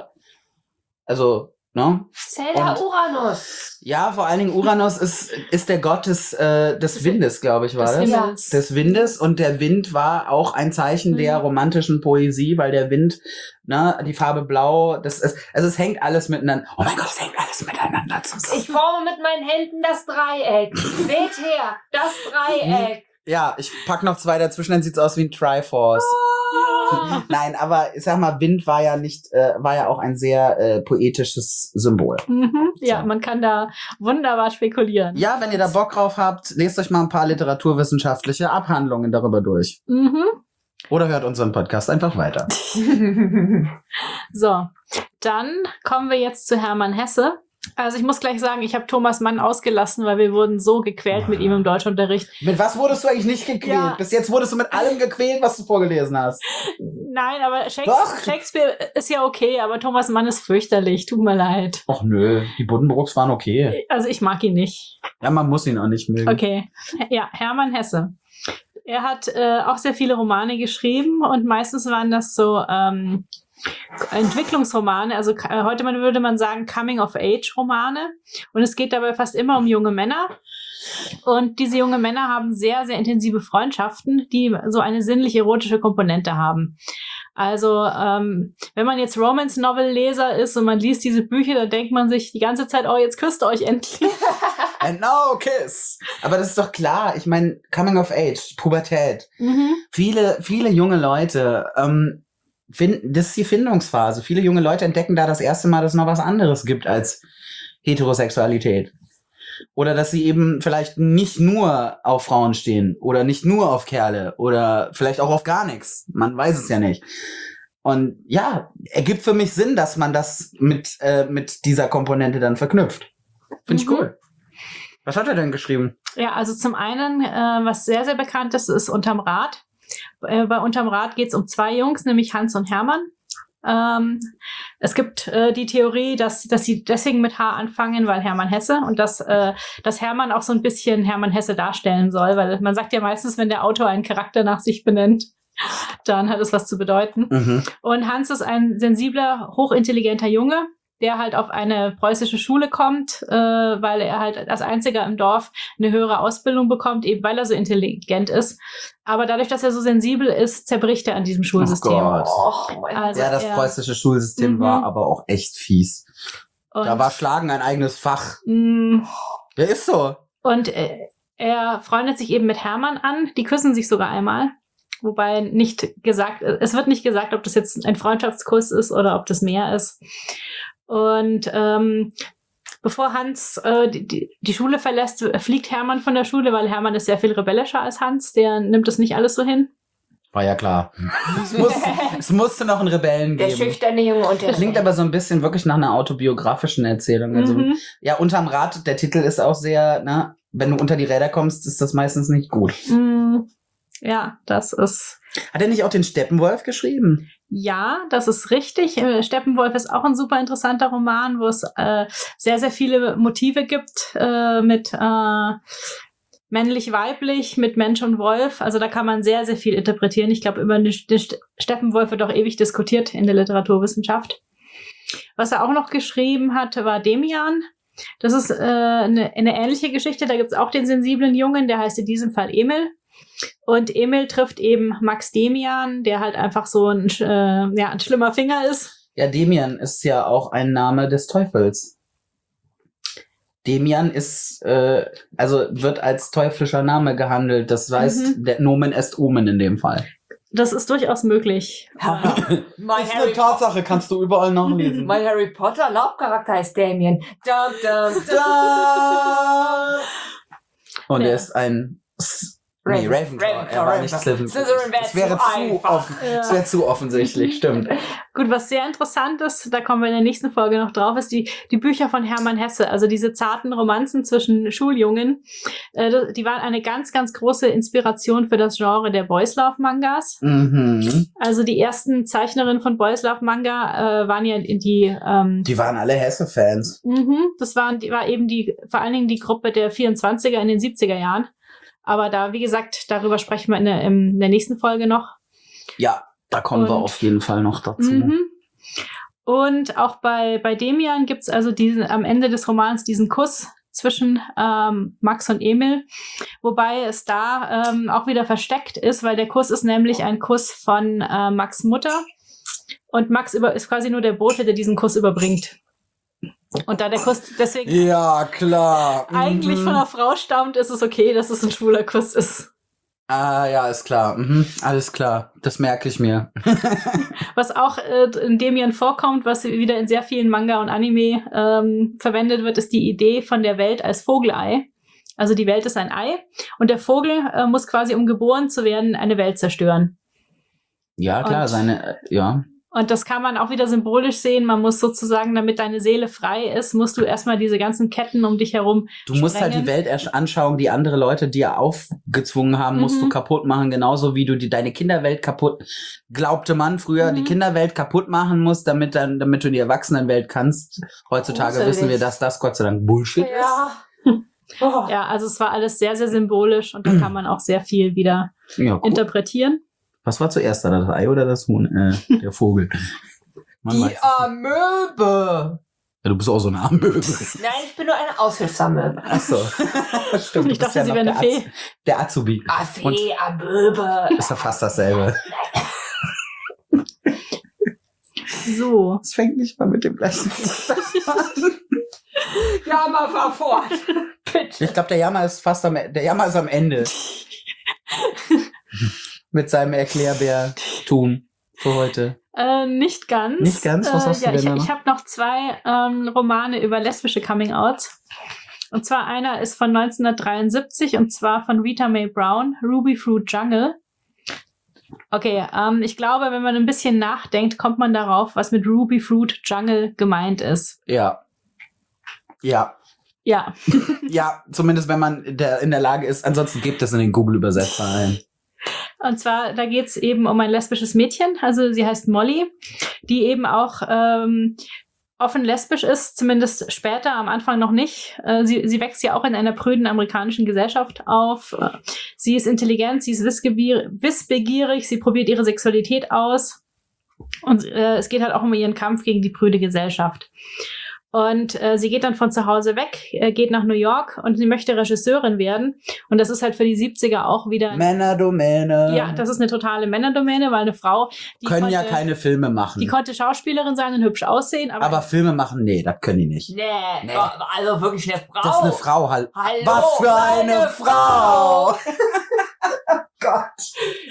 Also, ne? Zelda Und- Uranus. Ja, vor allen Dingen Uranus ist der Gott des Windes, glaube ich, war des das. Himmels. Des Windes, und der Wind war auch ein Zeichen der romantischen Poesie, weil der Wind, ne, die Farbe Blau, das ist, also es hängt alles miteinander. Oh mein Gott, es hängt alles miteinander zusammen. Ich forme mit meinen Händen das Dreieck. Seht her, das Dreieck. Ja, ich pack noch zwei dazwischen, dann sieht's aus wie ein Triforce. Ja. Nein, aber ich sag mal, Wind war ja auch ein sehr poetisches Symbol. Ja, man kann da wunderbar spekulieren. Ja, wenn ihr da Bock drauf habt, lest euch mal ein paar literaturwissenschaftliche Abhandlungen darüber durch. Oder hört unseren Podcast einfach weiter. So, dann kommen wir jetzt zu Hermann Hesse. Also ich muss gleich sagen, ich habe Thomas Mann ausgelassen, weil wir wurden so gequält mit ihm im Deutschunterricht. Mit was wurdest du eigentlich nicht gequält? Ja. Bis jetzt wurdest du mit allem gequält, was du vorgelesen hast. Nein, aber Doch. Shakespeare ist ja okay, aber Thomas Mann ist fürchterlich. Tut mir leid. Och nö, die Buddenbrooks waren okay. Also ich mag ihn nicht. Ja, man muss ihn auch nicht mögen. Okay. Ja, Hermann Hesse. Er hat auch sehr viele Romane geschrieben und meistens waren das so Entwicklungsromane, also heute würde man sagen Coming-of-Age-Romane, und es geht dabei fast immer um junge Männer, und diese jungen Männer haben sehr, sehr intensive Freundschaften, die so eine sinnlich-erotische Komponente haben. Also wenn man jetzt Romance-Novel-Leser ist und man liest diese Bücher, dann denkt man sich die ganze Zeit, oh, jetzt küsst ihr euch endlich. And now kiss. Aber das ist doch klar. Ich meine, Coming of Age, Pubertät. Viele junge Leute, das ist die Findungsphase. Viele junge Leute entdecken da das erste Mal, dass es noch was anderes gibt als Heterosexualität. Oder dass sie eben vielleicht nicht nur auf Frauen stehen oder nicht nur auf Kerle oder vielleicht auch auf gar nichts. Man weiß es ja nicht. Und ja, ergibt für mich Sinn, dass man das mit dieser Komponente dann verknüpft. Finde ich cool. Was hat er denn geschrieben? Ja, also zum einen, was sehr, sehr bekannt ist, ist Unterm Rad. Bei Unterm Rad geht es um zwei Jungs, nämlich Hans und Hermann. Es gibt die Theorie, dass sie deswegen mit H anfangen, weil Hermann Hesse, und dass Hermann auch so ein bisschen Hermann Hesse darstellen soll, weil man sagt ja meistens, wenn der Autor einen Charakter nach sich benennt, dann hat es was zu bedeuten. Und Hans ist ein sensibler, hochintelligenter Junge, der halt auf eine preußische Schule kommt, weil er halt als einziger im Dorf eine höhere Ausbildung bekommt, eben weil er so intelligent ist. Aber dadurch, dass er so sensibel ist, zerbricht er an diesem Schulsystem. Oh Gott. Oh, mein Also Ja, das er- preußische Schulsystem war aber auch echt fies. Da und, war Schlagen ein eigenes Fach. mh, Ja, ist so. und er freundet sich eben mit Hermann an. Die küssen sich sogar einmal. Wobei es wird nicht gesagt, ob das jetzt ein Freundschaftskuss ist oder ob das mehr ist. Und bevor Hans die Schule verlässt, fliegt Hermann von der Schule, weil Hermann ist sehr viel rebellischer als Hans. Der nimmt das nicht alles so hin. War ja klar. Es musste noch einen Rebellen Der geben. schüchterne Junge und der Klingt aber so ein bisschen wirklich nach einer autobiografischen Erzählung. Also, ja, unterm Rad, der Titel ist auch sehr, ne, wenn du unter die Räder kommst, ist das meistens nicht gut. Ja, das ist... Hat er nicht auch den Steppenwolf geschrieben? Ja, das ist richtig. Steppenwolf ist auch ein super interessanter Roman, wo es sehr, sehr viele Motive gibt mit männlich-weiblich, mit Mensch und Wolf. Also da kann man sehr, sehr viel interpretieren. Ich glaube, über den Steppenwolf wird auch ewig diskutiert in der Literaturwissenschaft. Was er auch noch geschrieben hat, war Demian. Das ist eine ähnliche Geschichte. Da gibt es auch den sensiblen Jungen, der heißt in diesem Fall Emil. Und Emil trifft eben Max Demian, der halt einfach so ein schlimmer Finger ist. Ja, Demian ist ja auch ein Name des Teufels. Demian ist, wird als teuflischer Name gehandelt. Das heißt, der Nomen est Omen in dem Fall. Das ist durchaus möglich. Ist eine Tatsache, kannst du überall nachlesen. Mein Harry Potter Hauptcharakter heißt Damien. Dum, dum, Da! Und er ist ein... Ravenclaw, Er war nicht Slytherin. Slytherin. Es wäre zu offensichtlich, stimmt. Gut, was sehr interessant ist, da kommen wir in der nächsten Folge noch drauf, ist die Bücher von Hermann Hesse, also diese zarten Romanzen zwischen Schuljungen. Die waren eine ganz, ganz große Inspiration für das Genre der Boys Love Mangas. Mhm. Also die ersten Zeichnerinnen von Boys Love Manga waren ja die waren alle Hesse-Fans. Das war eben vor allen Dingen die Gruppe der 24er in den 70er Jahren. Aber da, wie gesagt, darüber sprechen wir in der nächsten Folge noch. Ja, da kommen wir auf jeden Fall noch dazu. Und auch bei Demian gibt's also am Ende des Romans diesen Kuss zwischen Max und Emil, wobei es da auch wieder versteckt ist, weil der Kuss ist nämlich ein Kuss von Max' Mutter und Max ist quasi nur der Bote, der diesen Kuss überbringt. Und da der Kuss deswegen eigentlich von einer Frau stammt, ist es okay, dass es ein schwuler Kuss ist. Ah, ja, ist klar. Alles klar. Das merke ich mir. Was auch in Demian vorkommt, was wieder in sehr vielen Manga und Anime verwendet wird, ist die Idee von der Welt als Vogelei. Also die Welt ist ein Ei und der Vogel muss quasi, um geboren zu werden, eine Welt zerstören. Ja, klar, Und das kann man auch wieder symbolisch sehen. Man muss sozusagen, damit deine Seele frei ist, musst du erstmal diese ganzen Ketten um dich herum musst halt die Weltanschauung, die andere Leute dir aufgezwungen haben, musst du kaputt machen. Genauso wie du deine Kinderwelt glaubte man früher, die Kinderwelt kaputt machen musst, damit du die Erwachsenenwelt kannst. Heutzutage wissen wir, dass das Gott sei Dank Bullshit ist. Ja, also es war alles sehr, sehr symbolisch und da kann man auch sehr viel wieder interpretieren. Was war zuerst da, das Ei oder das Huhn? Der Vogel. Die Amöbe. Ja, du bist auch so eine Amöbe. Nein, ich bin nur eine Aushilfsamöbe. Achso. Stimmt. Ich dachte, sie wäre eine Fee. Der Azubi. Fee, Amöbe. Ist ja fast dasselbe. So. Es fängt nicht mal mit dem gleichen an. Jammer, fahr fort. Bitte. Ich glaube, der Jammer ist am Ende. Mit seinem Erklärbär-Tum für heute. Nicht ganz. Nicht ganz? Was hast du denn noch? Ich habe noch 2 Romane über lesbische Coming-Outs. Und zwar einer ist von 1973 und zwar von Rita Mae Brown, Ruby Fruit Jungle. Okay, ich glaube, wenn man ein bisschen nachdenkt, kommt man darauf, was mit Ruby Fruit Jungle gemeint ist. Ja. Ja, zumindest wenn man in der Lage ist. Ansonsten gibt es in den Google-Übersetzer ein. Und zwar, da geht's eben um ein lesbisches Mädchen, also sie heißt Molly, die eben auch offen lesbisch ist, zumindest später, am Anfang noch nicht. Sie wächst ja auch in einer prüden amerikanischen Gesellschaft auf. Sie ist intelligent, sie ist wissbegierig, sie probiert ihre Sexualität aus. Und es geht halt auch um ihren Kampf gegen die prüde Gesellschaft. Und sie geht dann von zu Hause weg, geht nach New York und sie möchte Regisseurin werden. Und das ist halt für die 70er auch wieder... Männerdomäne. Ja, das ist eine totale Männerdomäne, weil eine Frau... Können ja keine Filme machen. Die konnte Schauspielerin sein und hübsch aussehen. Aber Filme machen, nee, das können die nicht. Nee. Also wirklich eine Frau. Das ist eine Frau halt. Hallo, was für eine Frau! Oh Gott.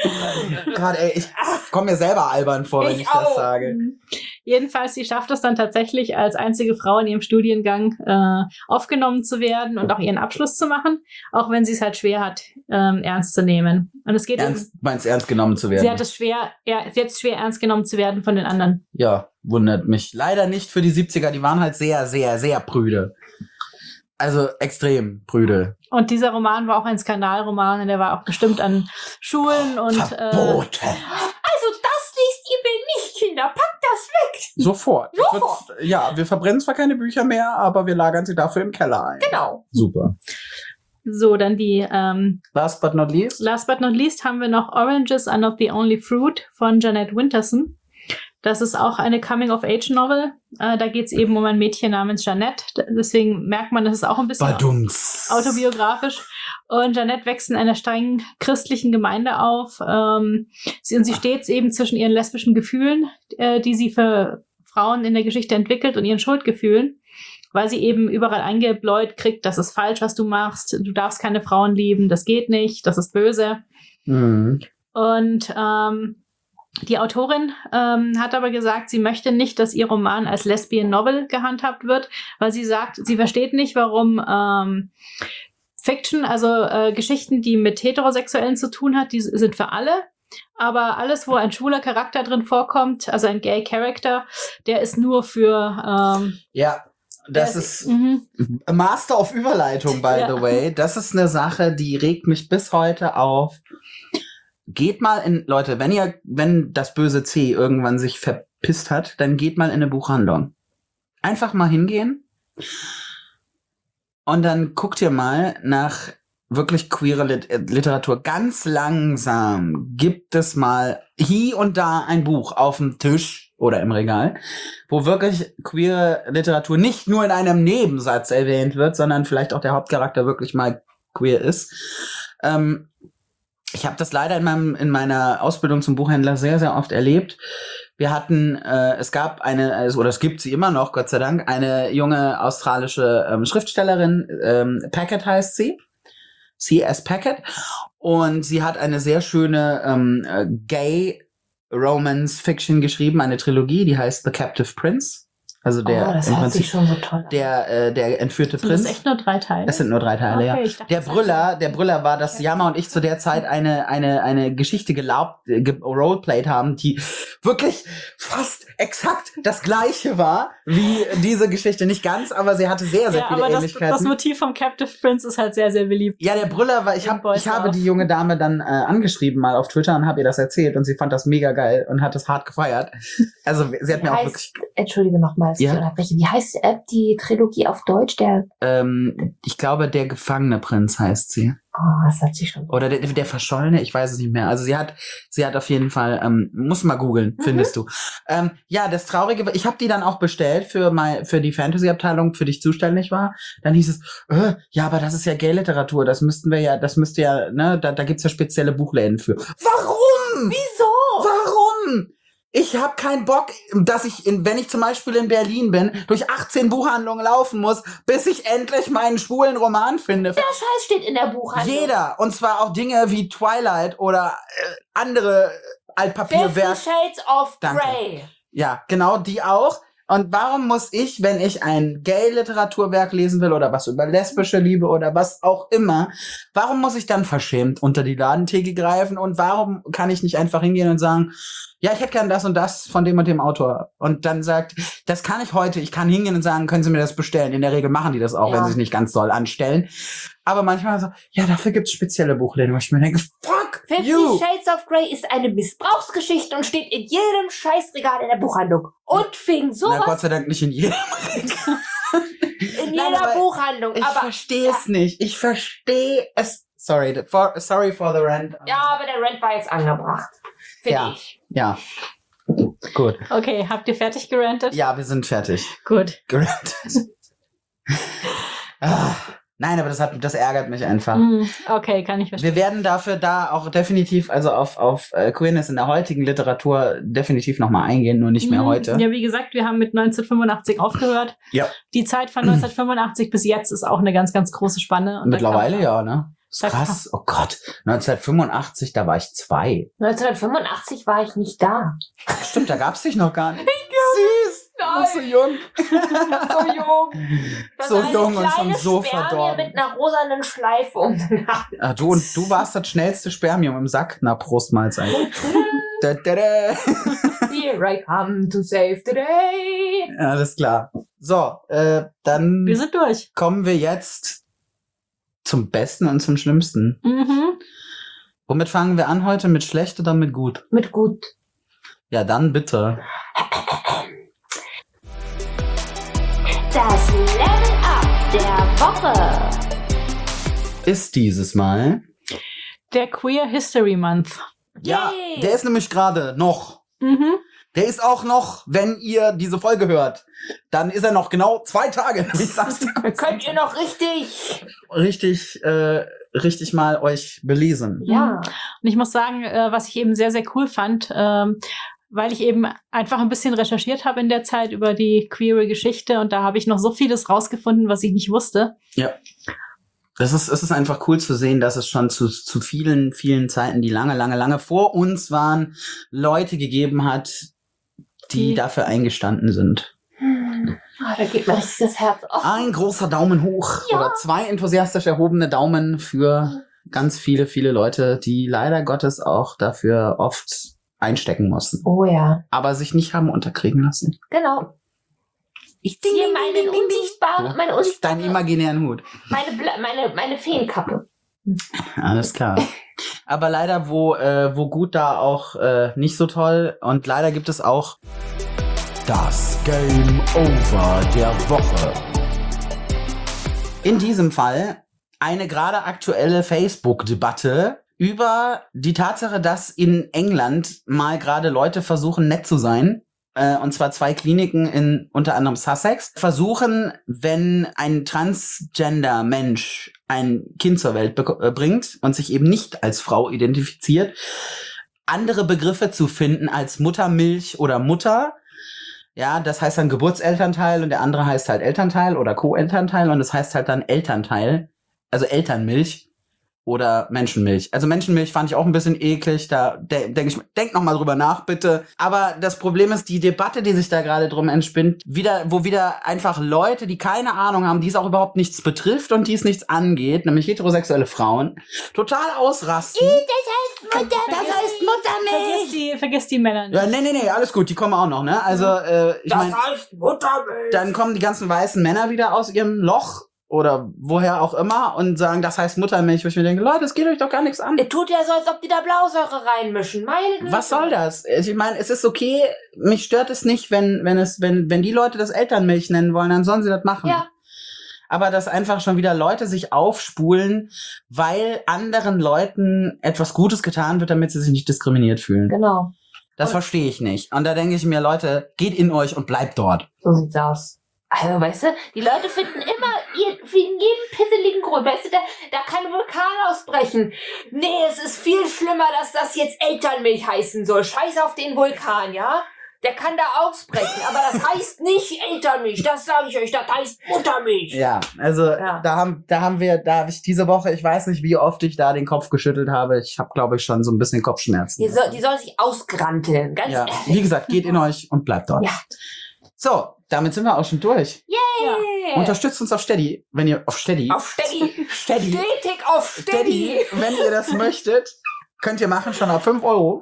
Gerade, ey, ich komme mir selber albern vor, wenn ich das sage. Jedenfalls, sie schafft es dann tatsächlich, als einzige Frau in ihrem Studiengang aufgenommen zu werden und auch ihren Abschluss zu machen, auch wenn sie es halt schwer hat, ernst zu nehmen. Und es geht Meinst ernst genommen zu werden? Sie hat es schwer ernst genommen zu werden von den anderen. Ja, wundert mich. Leider nicht für die 70er, die waren halt sehr, sehr, sehr prüde. Also extrem prüde. Und dieser Roman war auch ein Skandalroman und der war auch bestimmt an Schulen und Verboten. Also das liest ihr mir nicht, Kinder. Packt das weg. Sofort. Sofort. Wir verbrennen zwar keine Bücher mehr, aber wir lagern sie dafür im Keller ein. Genau. Super. So, dann die Last but not least haben wir noch Oranges Are Not the Only Fruit von Jeanette Winterson. Das ist auch eine Coming-of-Age-Novel. Da geht es eben um ein Mädchen namens Jeanette. Deswegen merkt man, das ist auch ein bisschen autobiografisch. Und Jeanette wächst in einer strengen christlichen Gemeinde auf. Sie steht eben zwischen ihren lesbischen Gefühlen, die sie für Frauen in der Geschichte entwickelt, und ihren Schuldgefühlen, weil sie eben überall eingebläut kriegt, das ist falsch, was du machst. Du darfst keine Frauen lieben, das geht nicht, das ist böse. Mhm. Und die Autorin hat aber gesagt, sie möchte nicht, dass ihr Roman als Lesbian Novel gehandhabt wird, weil sie sagt, sie versteht nicht, warum Fiction, also Geschichten, die mit Heterosexuellen zu tun hat, die sind für alle. Aber alles, wo ein schwuler Charakter drin vorkommt, also ein Gay Character, der ist nur für ja. Das ist Master of Überleitung, by the way. Das ist eine Sache, die regt mich bis heute auf. Geht mal Leute, wenn das böse C irgendwann sich verpisst hat, dann geht mal in eine Buchhandlung. Einfach mal hingehen und dann guckt ihr mal nach wirklich queere Literatur. Ganz langsam gibt es mal hier und da ein Buch auf dem Tisch oder im Regal, wo wirklich queere Literatur nicht nur in einem Nebensatz erwähnt wird, sondern vielleicht auch der Hauptcharakter wirklich mal queer ist. Ich habe das leider in meiner Ausbildung zum Buchhändler sehr, sehr oft erlebt. Wir hatten, es gibt sie immer noch, Gott sei Dank, eine junge australische Schriftstellerin, Packet heißt sie, C.S. Packet, und sie hat eine sehr schöne Gay Romance Fiction geschrieben, eine Trilogie, die heißt The Captive Prince. Also das hört sich schon so toll an. Der entführte Prinz. Das sind echt nur 3 Teile? Es sind nur 3 Teile, okay, ja. Der Brüller war, dass Jammer und ich zu der Zeit eine Geschichte geroleplayed haben, die wirklich fast exakt das gleiche war wie diese Geschichte. Nicht ganz, aber sie hatte sehr, sehr viele Ähnlichkeiten. Das Motiv vom Captive Prince ist halt sehr, sehr beliebt. Ja, der Brüller war, ich habe die junge Dame dann angeschrieben mal auf Twitter und habe ihr das erzählt und sie fand das mega geil und hat das hart gefeiert. Also sie hat mir auch wirklich... Entschuldige nochmal, dass ich unterbreche. Wie heißt die Trilogie auf Deutsch? Ich glaube, der gefangene Prinz heißt sie. Oh, das hat sie schon. Oder der Verschollene, ich weiß es nicht mehr. Also sie hat auf jeden Fall, muss mal googeln, findest du. Ja, das Traurige, ich habe die dann auch bestellt für die Fantasy-Abteilung, für die ich zuständig war. Dann hieß es, ja, aber das ist ja Gay-Literatur, das müsste ja, ne, da gibt's ja spezielle Buchläden für. Warum? Wieso? Warum? Ich habe keinen Bock, dass wenn ich zum Beispiel in Berlin bin, durch 18 Buchhandlungen laufen muss, bis ich endlich meinen schwulen Roman finde. Der Scheiß steht in der Buchhandlung. Jeder. Und zwar auch Dinge wie Twilight oder andere Altpapierwerke. 50 Shades of Grey. Ja, genau, die auch. Und warum muss ich, wenn ich ein Gay-Literaturwerk lesen will oder was über lesbische Liebe oder was auch immer, warum muss ich dann verschämt unter die Ladentheke greifen und warum kann ich nicht einfach hingehen und sagen, ja, ich hätte gern das und das von dem und dem Autor. Und dann sagt, das kann ich heute. Ich kann hingehen und sagen, können Sie mir das bestellen. In der Regel machen die das auch, wenn sie sich nicht ganz doll anstellen. Aber manchmal so, ja, dafür gibt's spezielle Buchläden, wo ich mir denke, fuck 50 you! Shades of Grey ist eine Missbrauchsgeschichte und steht in jedem Scheißregal in der Buchhandlung. Und wegen sowas... Na, Gott sei Dank nicht in jedem Regal. In jeder Buchhandlung. Ich verstehe es nicht. Ich verstehe es. Sorry for the rant. Ja, aber der Rant war jetzt angebracht. Finde ich. Ja. Gut. Okay, habt ihr fertig gerantet? Ja, wir sind fertig. Gut. Gerantet. Nein, aber das ärgert mich einfach. Okay, kann ich verstehen. Wir werden dafür da auch definitiv, also auf Queerness in der heutigen Literatur definitiv nochmal eingehen, nur nicht mehr heute. Ja, wie gesagt, wir haben mit 1985 aufgehört. Ja. Die Zeit von 1985 bis jetzt ist auch eine ganz, ganz große Spanne. Und mittlerweile ja, ne? Krass, oh Gott. 1985, da war ich 2. 1985 war ich nicht da. Stimmt, da gab's dich noch gar nicht. Süß, noch so jung. So jung. Das So war eine jung und schon kleine so Spermie verdorben. mit einer rosanen Schleife um den Hals. Ah, du warst das schnellste Spermium im Sack. Na, Prost, Mahlzeit. Da, da, da. Here I come to save the day. Alles klar. So, dann Wir sind durch. kommen wir jetzt zum Besten und zum Schlimmsten. Mhm. Womit fangen wir an heute? Mit schlecht oder mit gut? Mit gut. Ja, dann bitte. Das Level Up der Woche. Ist dieses Mal. Der Queer History Month. Ja, Yay. der ist nämlich gerade noch. Mhm. Der ist auch noch, wenn ihr diese Folge hört, dann ist er noch genau 2 Tage. Ich sag's dir kurz. Könnt ihr noch richtig? richtig mal euch belesen. Ja. Und ich muss sagen, was ich eben sehr, sehr cool fand, weil ich eben einfach ein bisschen recherchiert habe in der Zeit über die queere Geschichte und da habe ich noch so vieles rausgefunden, was ich nicht wusste. Ja. Es ist einfach cool zu sehen, dass es schon zu vielen, vielen Zeiten, die lange vor uns waren, Leute gegeben hat, die dafür eingestanden sind. Da geht mir richtig das Herz auf. Ein großer Daumen hoch Ja. oder 2 enthusiastisch erhobene Daumen für ganz viele, viele Leute, die leider Gottes auch dafür oft einstecken mussten, Oh ja. aber sich nicht haben unterkriegen lassen. Genau. Ich ziehe meine Deinen imaginären Hut. meine Feenkappe. Alles klar. Aber leider, wo gut da auch nicht so toll. Und leider gibt es auch das Game Over der Woche. In diesem Fall eine gerade aktuelle Facebook-Debatte über die Tatsache, dass in England mal gerade Leute versuchen, nett zu sein. Und zwar 2 Kliniken in unter anderem Sussex versuchen, wenn ein Transgender-Mensch ein Kind zur Welt bringt und sich eben nicht als Frau identifiziert, andere Begriffe zu finden als Muttermilch oder Mutter. Ja, das heißt dann Geburtselternteil und der andere heißt halt Elternteil oder Co-Elternteil und das heißt halt dann Elternteil, also Elternmilch. Oder Menschenmilch. Also Menschenmilch fand ich auch ein bisschen eklig. Da denk noch mal drüber nach, bitte. Aber das Problem ist, die Debatte, die sich da gerade drum entspinnt, wo wieder einfach Leute, die keine Ahnung haben, die es auch überhaupt nichts betrifft und die es nichts angeht, nämlich heterosexuelle Frauen, total ausrasten. Das heißt Muttermilch. Vergiss die Männer nicht. Ja, nee, alles gut, die kommen auch noch, ne? Also, ich meine, heißt Muttermilch. dann kommen die ganzen weißen Männer wieder aus ihrem Loch oder woher auch immer und sagen, das heißt Muttermilch, wo ich mir denke, Leute, das geht euch doch gar nichts an. Ihr tut ja so, als ob die da Blausäure reinmischen. Meine Güte. Was soll das? Ich meine, es ist okay, mich stört es nicht, wenn die Leute das Elternmilch nennen wollen, dann sollen sie das machen. Ja. Aber dass einfach schon wieder Leute sich aufspulen, weil anderen Leuten etwas Gutes getan wird, damit sie sich nicht diskriminiert fühlen. Genau. Das verstehe ich nicht. Und da denke ich mir, Leute, geht in euch und bleibt dort. So sieht's aus. Also, weißt du, die Leute finden immer jeden pisseligen Grund. Weißt du, da kann ein Vulkan ausbrechen. Nee, es ist viel schlimmer, dass das jetzt Elternmilch heißen soll. Scheiß auf den Vulkan, ja? Der kann da ausbrechen, aber das heißt nicht Elternmilch. Das sage ich euch, das heißt Muttermilch. Ja, also Ja. da habe ich diese Woche, ich weiß nicht, wie oft ich da den Kopf geschüttelt habe. Ich habe, glaube ich, schon so ein bisschen Kopfschmerzen. Die soll sich ausgranteln, ganz Ja, ehrlich. wie gesagt, geht in euch und bleibt dort. Ja. So, damit sind wir auch schon durch. Yay! Unterstützt uns auf Steady, wenn ihr auf Steady. Auf Steady. Steady. Stetig auf Steady. Wenn ihr das möchtet, könnt ihr machen, schon ab 5 Euro.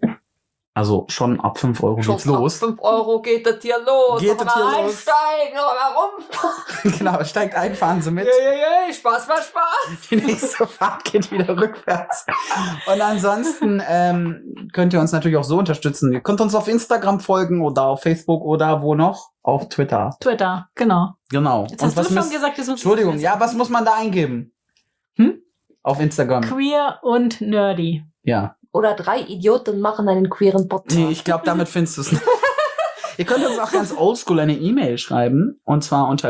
Also schon ab 5 Euro geht's los. 5 Euro geht das hier los. Geht Noch das hier mal los. einsteigen, noch mal rumfahren. Genau, steigt ein, fahren Sie mit. Spaß, Spaß, Spaß. Die nächste Fahrt geht wieder rückwärts. Und ansonsten könnt ihr uns natürlich auch so unterstützen. Ihr könnt uns auf Instagram folgen oder auf Facebook oder wo noch? Auf Twitter. Twitter, genau. Genau. Jetzt hast du schon gesagt, das Entschuldigung, ja, was muss man da eingeben? Auf Instagram. Queer und nerdy. Ja. Oder 3 Idioten machen einen queeren Podcast. Nee, ich glaube, damit findest du es nicht. Ihr könnt uns auch ganz oldschool eine E-Mail schreiben. Und zwar unter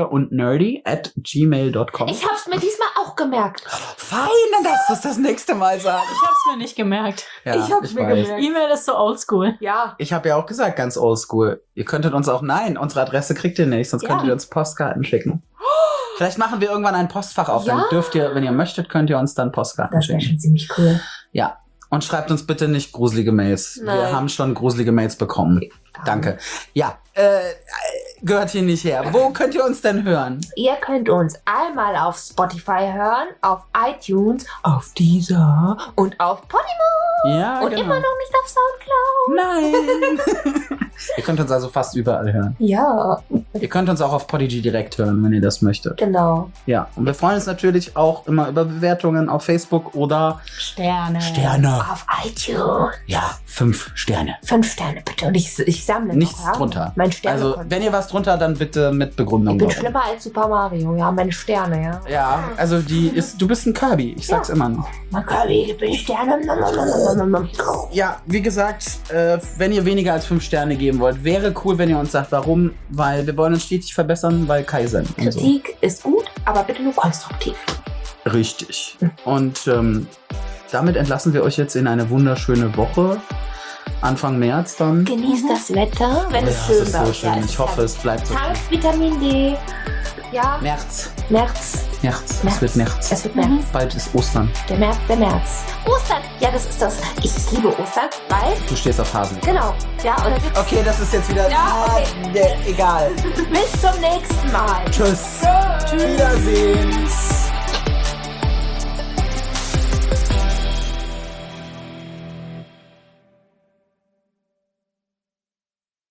queerundnerdy@gmail.com. Ich hab's mir diesmal auch gemerkt. Fein, dann darfst du es das nächste Mal sagen. Ich hab's mir nicht gemerkt. Ja, Ich hab's mir weiß. gemerkt. E-Mail ist so oldschool. Ja. Ich habe ja auch gesagt, ganz oldschool. Ihr könntet uns auch, nein, unsere Adresse kriegt ihr nicht, sonst Ja. könntet ihr uns Postkarten schicken. Vielleicht machen wir irgendwann ein Postfach auf. Ja. Dann dürft ihr, wenn ihr möchtet, könnt ihr uns dann Postkarten Das wäre schicken. schon ziemlich cool. Ja. Und schreibt uns bitte nicht gruselige Mails. Wir Nein. haben schon gruselige Mails bekommen. Danke. Ja, gehört hier nicht her. Wo könnt ihr uns denn hören? Ihr könnt uns einmal auf Spotify hören, auf iTunes, auf Deezer und auf Podimo. Ja, Und genau. immer noch nicht auf Soundcloud. Nein. Ihr könnt uns also fast überall hören. Ja, Ihr könnt uns auch auf Podigy direkt hören, wenn ihr das möchtet. genau. Ja, und wir freuen uns natürlich auch immer über Bewertungen auf Facebook oder Sterne. Sterne. Auf iTunes. Ja, 5 Sterne. 5 Sterne bitte. Und ich sammle Nichts noch, ja? drunter. Mein Sterne. Also, wenn ihr was drunter, dann bitte mit Begründung. ich bin warum. schlimmer als Super Mario. Ja, meine Sterne, ja. Ja, also du bist ein Kirby. Ich sag's immer noch. Mein Kirby, ich bin Sterne. Ja, wie gesagt, wenn ihr weniger als 5 Sterne geben wollt, wäre cool, wenn ihr uns sagt, warum. Weil wir wollen uns stetig verbessern, weil Kaizen und so. Kritik ist gut, aber bitte nur konstruktiv. Richtig. Und damit entlassen wir euch jetzt in eine wunderschöne Woche. Anfang März dann. Genießt das Wetter, wenn es Ja, schön es ist bei so euch schön. ist. Ich hoffe, es bleibt so. Tankt Vitamin D. Ja, März. März. Es wird März. Es wird März. Bald ist Ostern. Der März. Ostern. Ja, das ist das. Ich liebe Ostern, weil. Du stehst auf Hasen. Genau. Ja, oder gibt's. Okay, das ist jetzt wieder. Ja, okay. Egal. Bis zum nächsten Mal. Tschüss. Wiedersehen.